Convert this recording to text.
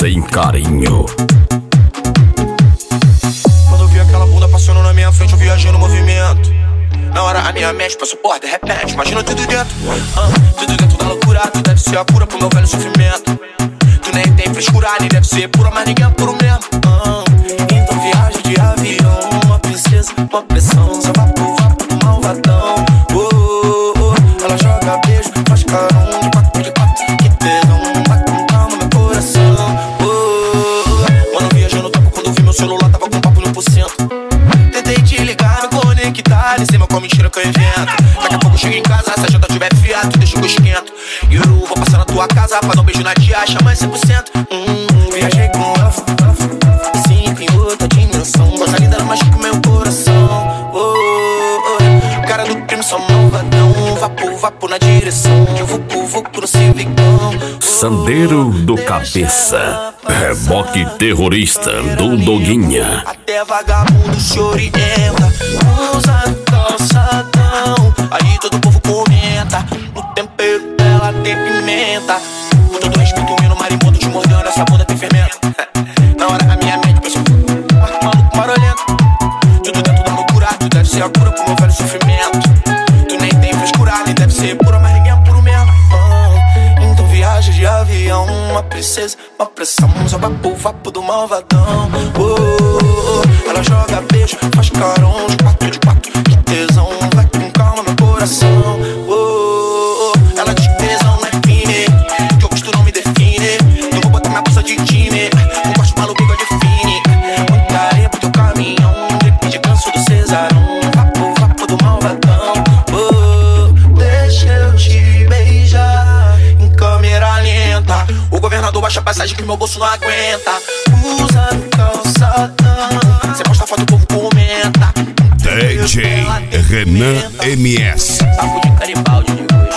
sem carinho. Quando eu vi aquela bunda passando na minha frente, eu viajei no movimento. Na hora a minha mente passou por de repente, imagina tudo dentro. Tudo dentro da loucura, tu deve ser a cura pro meu velho sofrimento. Tu nem tem frescura, nem deve ser pura, mas ninguém é puro mesmo. Então viagem de avião, uma princesa, uma pressão, só vapo, vapo do malvadão. Ela joga beijo, faz carão, de quatro, que tesão, vai com calma meu coração. Mano, viajando no topo, quando eu vi meu celular tava com papo 1%. Tentei te ligar, me conectar, nem sei mais qual mentira que eu invento. Daqui a pouco eu chego em casa, se a janta tiver fiado, tu deixa o gosto esquento. E eu vou passar na tua casa pra dar um beijo na tia, chama 100%. Viajei com ela, sim, tem outra dimensão. Nossa linda era mais que o meu coração. Cara do crime, só malvadão. Vapo, vapo na direção. Vucu, vucu no civicão. Sandeiro do Cabeça, reboque terrorista do Doguinha. Até vagabundo se orienta, usa calçadão. Aí todo povo comenta, no tempero dela tem pimenta. Com todo respeito, no marimbondo te mordendo, essa bunda tem fermento. Na hora a minha mente pensou, maluco marolento. Tudo dentro da loucura, tu deve ser a cura pro meu velho sofrimento. Tu nem tem frescura, nem deve ser pura, mas ninguém é puro mesmo. Então viagem de avião, uma princesa, uma pressão, só vapo, vapo do malvadão. Ela joga beijo, faz carão, de quatro, que tesão, vai com calma meu coração. Ela diz que tesão não é fine, que eu gosto não me define. Não vou botar minha bolsa de time, não gosto maluco igual define. Muita areia pro teu caminhão, de canso do cesarão. Vapo, vapo do malvadão. Deixa eu te beijar em câmera lenta. O governador baixa a passagem que meu bolso não aguenta. Usa calçadão, cê posta foto, o povo comenta. DJ Renan MS. Papo de Garibaldi de gosto.